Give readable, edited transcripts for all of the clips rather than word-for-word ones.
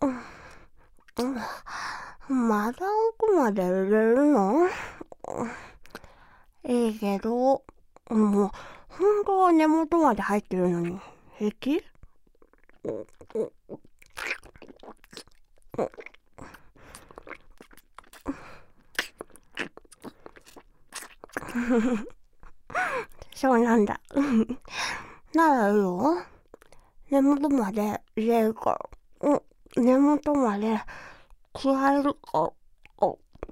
まだ奥まで入れるの？いいけど、もう、本当は根元まで入ってるのに、平気？そうなんだ。ならいいよ。根元まで入れるから。根元まで加えるから。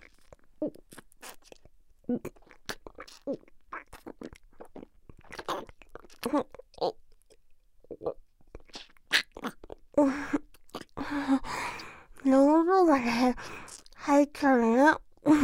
根元まで入ったね。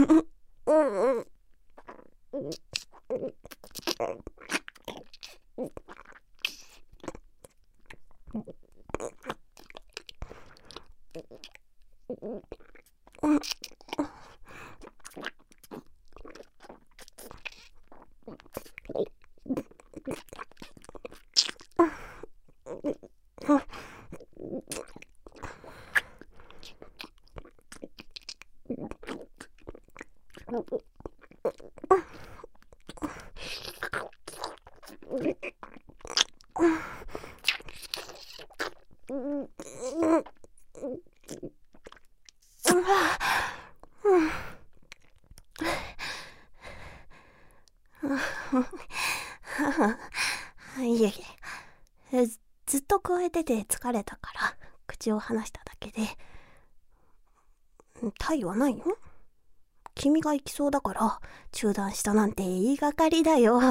いえいえ、ずっと加えてて疲れたから口を離しただけで。タイはないの？君が行きそうだから中断したなんて言いがかりだよ。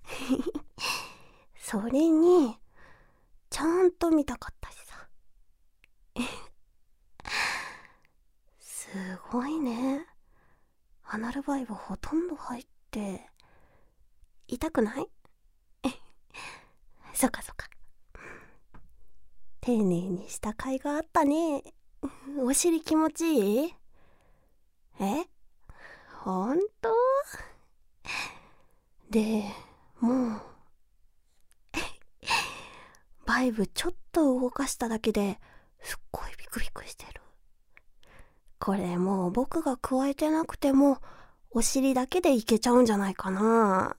それにちゃんと見たかったしさ。すごいね。アナルバイブほとんど入って痛くない？そっかそっか。丁寧にした甲斐があったね。お尻気持ちいい？ほんと？でもうバイブちょっと動かしただけですっごいビクビクしてる。これもう僕が加えてなくてもお尻だけでいけちゃうんじゃないかな。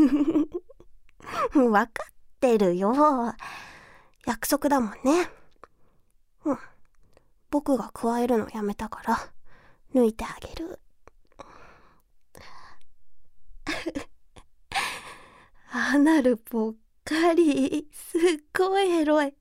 わかってるよ。約束だもんね。僕が加えるのやめたから抜いてあげる。アナルぽっかり。すっごいエロい。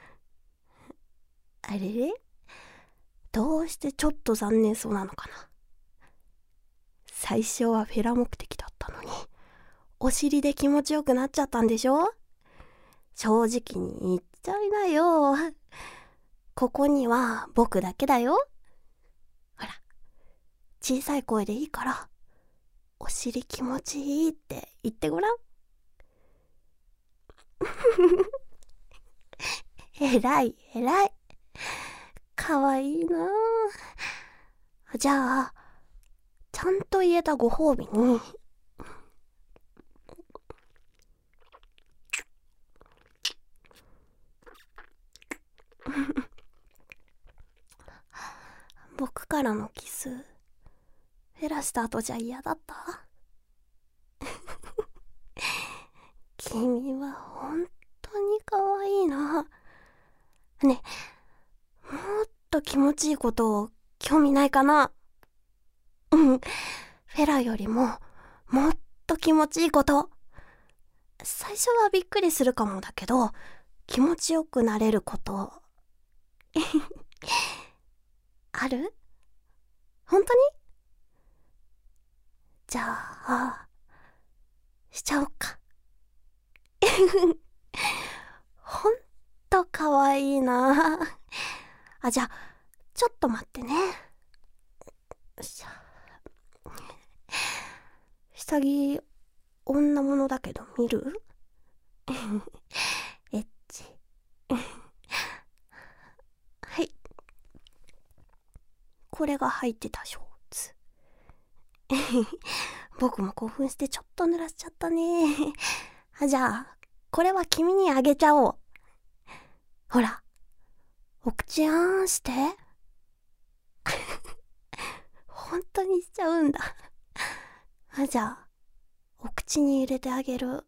あれれ？どうしてちょっと残念そうなのかな。最初はフェラ目的だったのにお尻で気持ちよくなっちゃったんでしょ？正直に言っちゃいなよ。ここには僕だけだよ。ほら、小さい声でいいからお尻気持ちいいって言ってごらん。えらいえらい。かわいいな。じゃあちゃんと言えたご褒美に僕からのキスフェラした後じゃ嫌だった？君は本当に可愛いな。ね、もっと気持ちいいことを興味ないかな？フェラよりももっと気持ちいいこと。最初はびっくりするかもだけど気持ちよくなれることある？本当に？じゃあしちゃおっか。ほんとかわいいな。じゃあちょっと待ってね。下着女物だけど見る？エッチ。はい、これが入ってたショーツ。僕も興奮してちょっと濡らしちゃったね。じゃあこれは君にあげちゃおう。ほら、お口あんして。 本当にしちゃうんだ。じゃあお口に入れてあげる。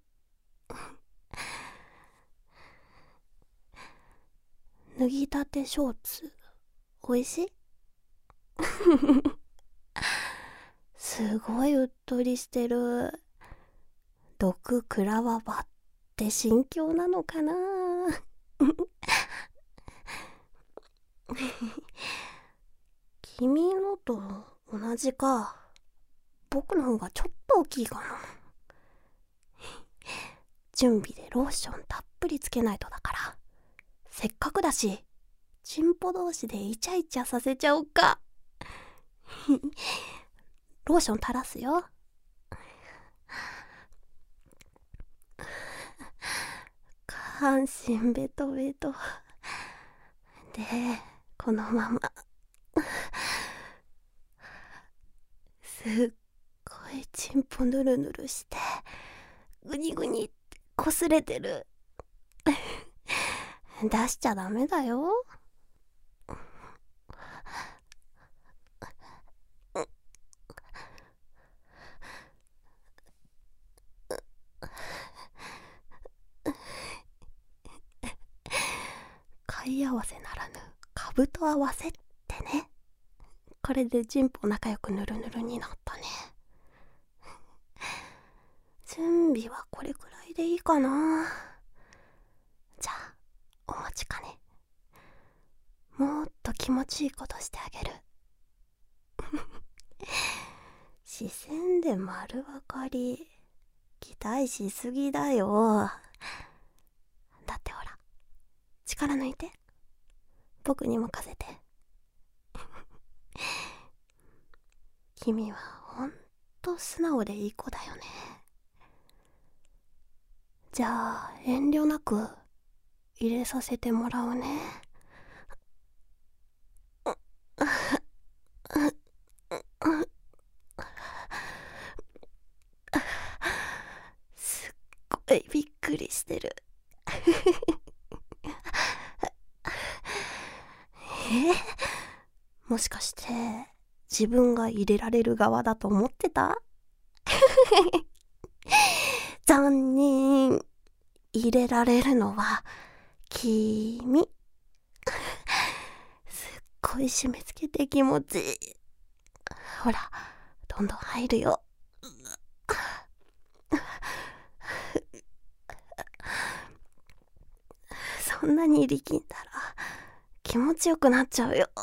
脱ぎたてショーツおいしい？すごいうっとりしてる。毒食らわばって心境なのかな。君のと同じか。僕の方がちょっと大きいかな。準備でローションたっぷりつけないとだから。せっかくだしチンポ同士でイチャイチャさせちゃおうか。ローション垂らすよ。下半身ベトベトで、このまますっごいチンポヌルヌルしてグニグニって擦れてる。出しちゃダメだよ。貝合わせならぬ兜合わせってね。これでチンポ仲良くヌルヌルになったね。準備はこれくらいでいいかな。じゃあお待ちかね。もっと気持ちいいことしてあげる。視線で丸分かり。期待しすぎだよ。だってほら、力抜いて。僕に任せて。君はほんと素直でいい子だよね。じゃあ遠慮なく入れさせてもらうね。すっごいびっくりしてる。もしかして自分が入れられる側だと思ってた？残念。入れられるのは君。すっごい締め付けて気持ちいい。ほら、どんどん入るよ。そんなに力んだら気持ちよくなっちゃうよ。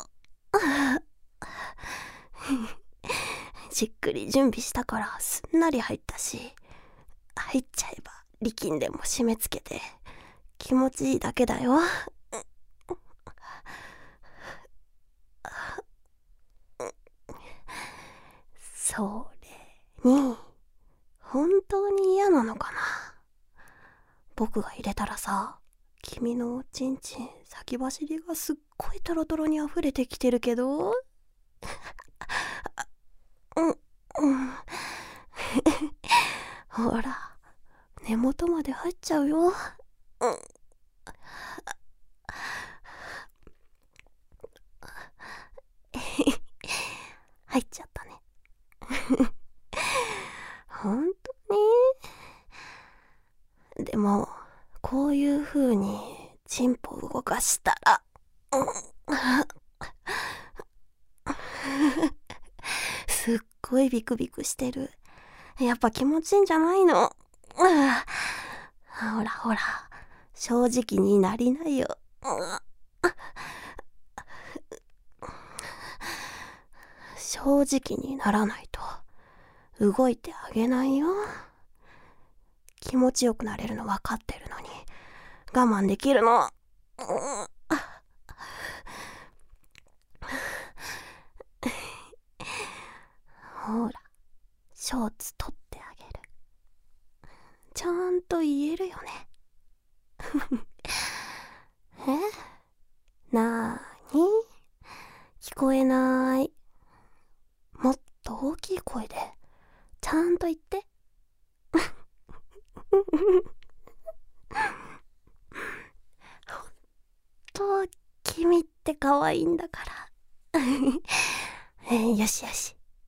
じっくり準備したからすんなり入ったし、入っちゃえば力んでも締め付けて気持ちいいだけだよ。それに本当に嫌なのかな。僕が入れたらさ、君のおちんちん先走りがすっごいトロトロに溢れてきてるけど。ほら、根元まで入っちゃうよ。入っちゃったね。本当に？でもこういう風にチンポ動かしたら、すっごいビクビクしてる。やっぱ気持ちいいんじゃないの？ほらほら、正直になりなよ。正直にならないと動いてあげないよ。気持ちよくなれるの分かってるのに我慢できるの。ほら、ショーツ取ってあげる。ちゃんと言えるよね。なーに？聞こえない。もっと大きい声でちゃんと言って。ほんと君って可愛いんだから。よしよし、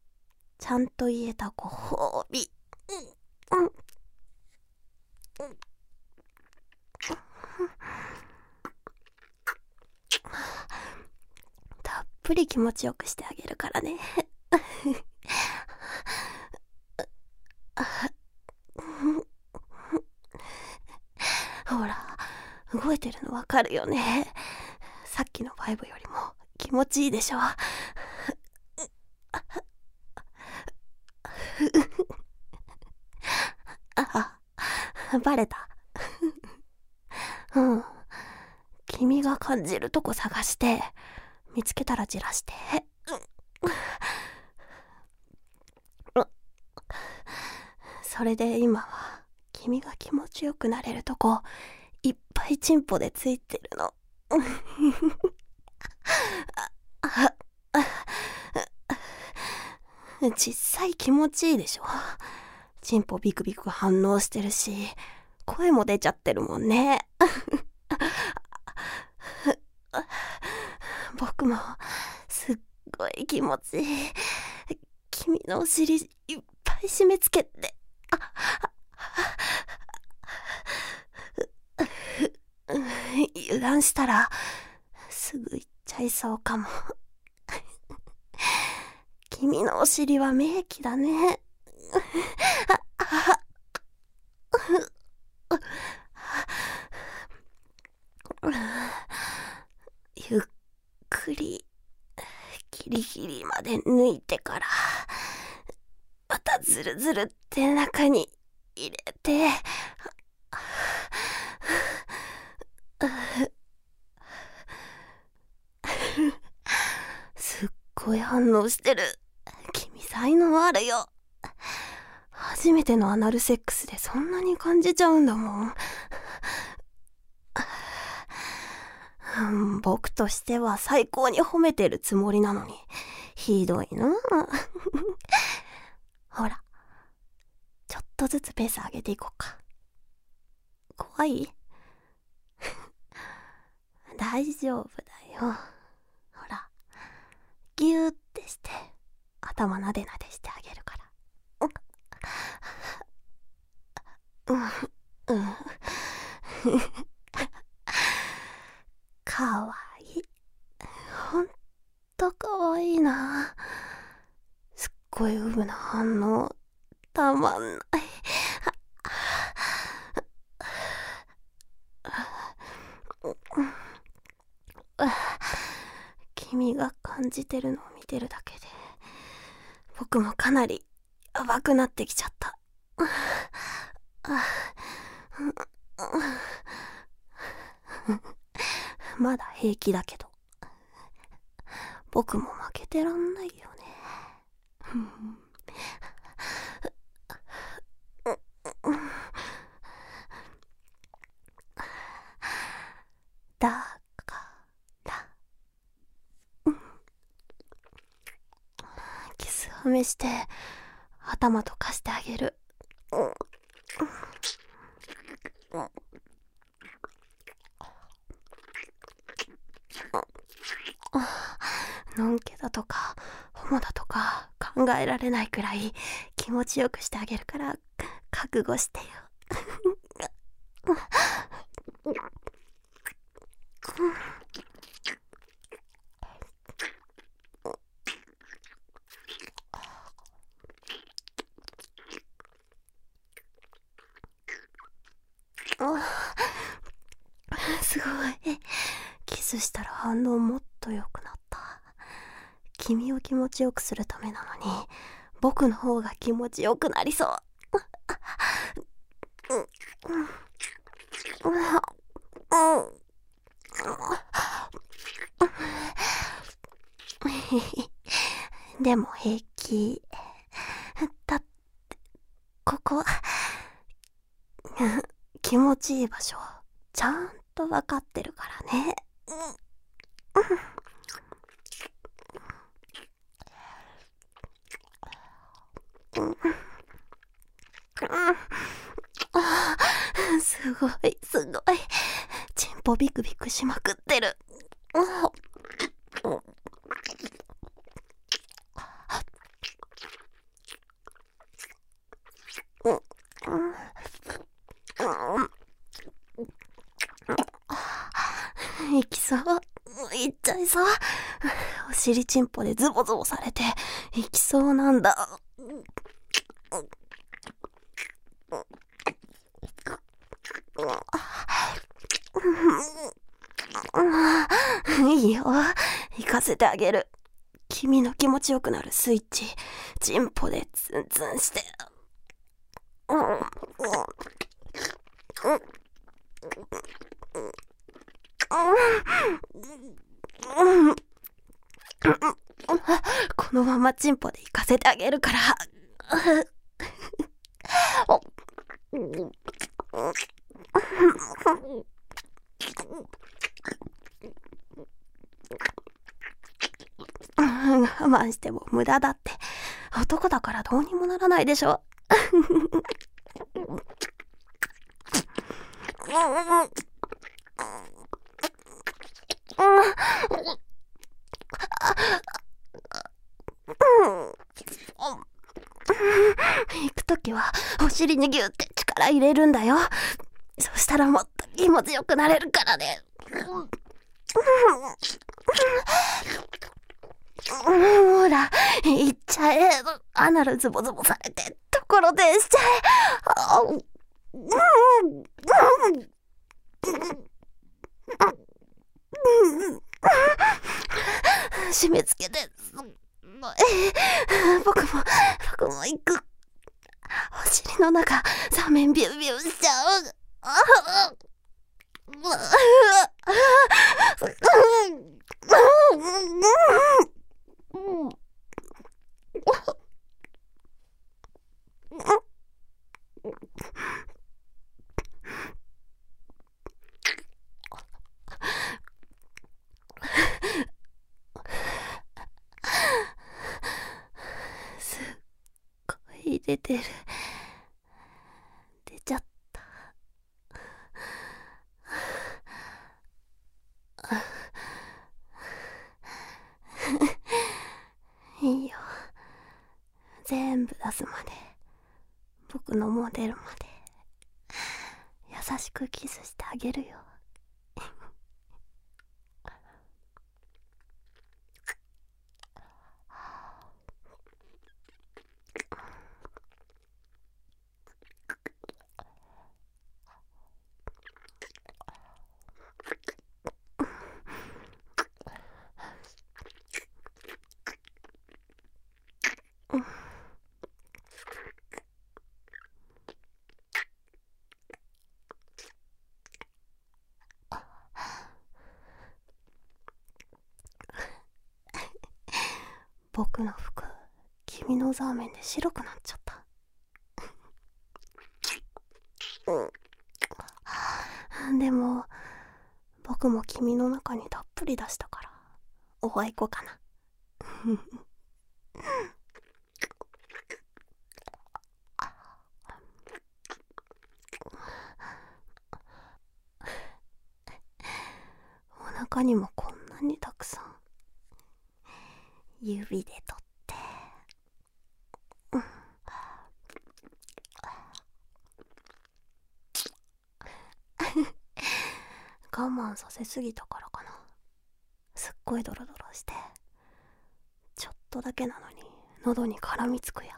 ちゃんと言えたご褒美。うん。たっぷり気持ちよくしてあげるからね。ほら、動いてるのわかるよね。さっきの5よりも気持ちいいでしょ。あ、バレた。うん。君が感じるとこ探して、見つけたらじらして。それで今は君が気持ちよくなれるとこいっぱいチンポでついてるの。実際気持ちいいでしょ。チンポビクビク反応してるし、声も出ちゃってるもんね。僕もすっごい気持ちいい。君のお尻いっぱい締め付けて。油断したらすぐ行っちゃいそうかも。君のお尻は名器だね。ゆっくりギリギリまで抜いてからまたズルズルって中に入れて、すっごい反応してる。君才能あるよ。初めてのアナルセックスでそんなに感じちゃうんだもん。僕としては最高に褒めてるつもりなのにひどいな。ほら、ちょっとずつペース上げていこうか。怖い？大丈夫だよ。ほら、ギューってして頭なでなでしてあげるから。かわいい。ほんとかわいいな。すっごいウブな反応たまんない。君が感じてるのを見てるだけで僕もかなりやばくなってきちゃった。まだ平気だけど僕も負けてらんないよね。だからキスはめして頭とかしてあげる。のんけだとかホモだとか考えられないくらい気持ちよくしてあげるから覚悟してよ。すごい。キスしたら反応もっと良くなった。君を気持ちよくするためなのに僕の方が気持ちよくなりそう。でも平気だって、ここ気持ちいい場所ちゃんと分かってるからね。すごいすごい、チンポビクビクしまくってる。 いさ。お尻チンポでズボズボされていきそうなんだ。いいよ、行かせてあげる。君の気持ちよくなるスイッチ、チンポでツンツンして。このままチンポで行かせてあげるから。我慢しても無駄だって。男だからどうにもならないでしょ。行くときはお尻にギュって力入れるんだよ。そしたらもっと気持ちよくなれるからね。ほら、行っちゃえ。アナルズボズボされてところでしちゃえ。締め付けて。僕も行く。お尻の中座面ビュービューしちゃう。すっごい出てる。出ちゃった。いいよ、全部出すまで、僕のも出るまで優しくキスしてあげるよ。僕の服、君のザーメンで白くなっちゃった。でも僕も君の中にたっぷり出したから、お会い行こうかな。お腹にもこんなにたくさん。指で取って、我慢させすぎたからかな。すっごいドロドロして、ちょっとだけなのに喉に絡みつくや。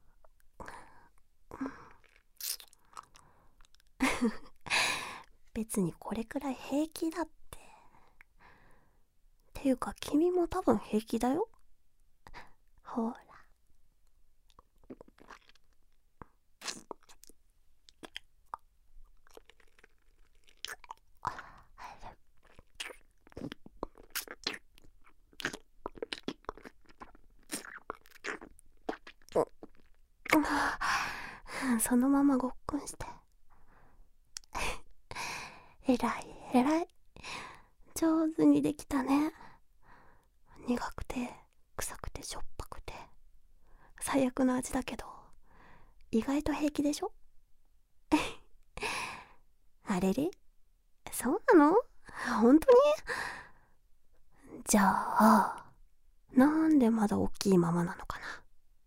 別にこれくらい平気だって。ていうか君も多分平気だよ。ほら。そのままごっくんして。えらいえらい、上手にできたね。苦くて臭くてしょっぱくて最悪の味だけど、意外と平気でしょ。あれれ、そうなの？本当に？じゃあなんでまだ大きいままなのかな。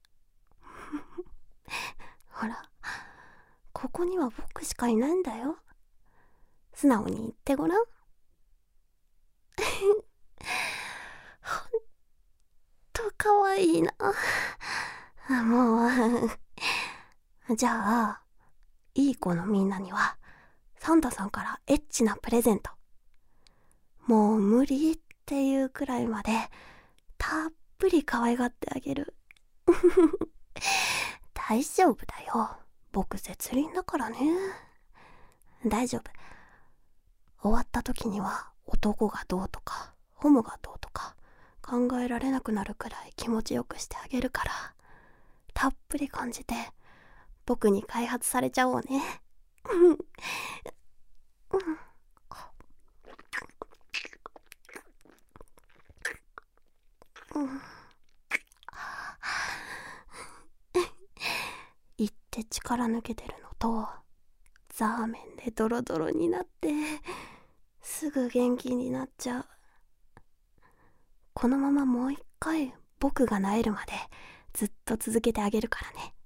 ほら、ここには僕しかいないんだよ。素直に言ってごらん。 いいな。もうじゃあいい子のみんなにはサンタさんからエッチなプレゼント、もう無理っていうくらいまでたっぷり可愛がってあげる。大丈夫だよ、僕絶倫だからね。大丈夫。終わった時には男がどうとかホモがどうとか考えられなくなるくらい気持ちよくしてあげるから、たっぷり感じて僕に開発されちゃおうね。言って力抜けてるのと、ザーメンでドロドロになってすぐ元気になっちゃう。このままもう一回僕が萎えるまでずっと続けてあげるからね。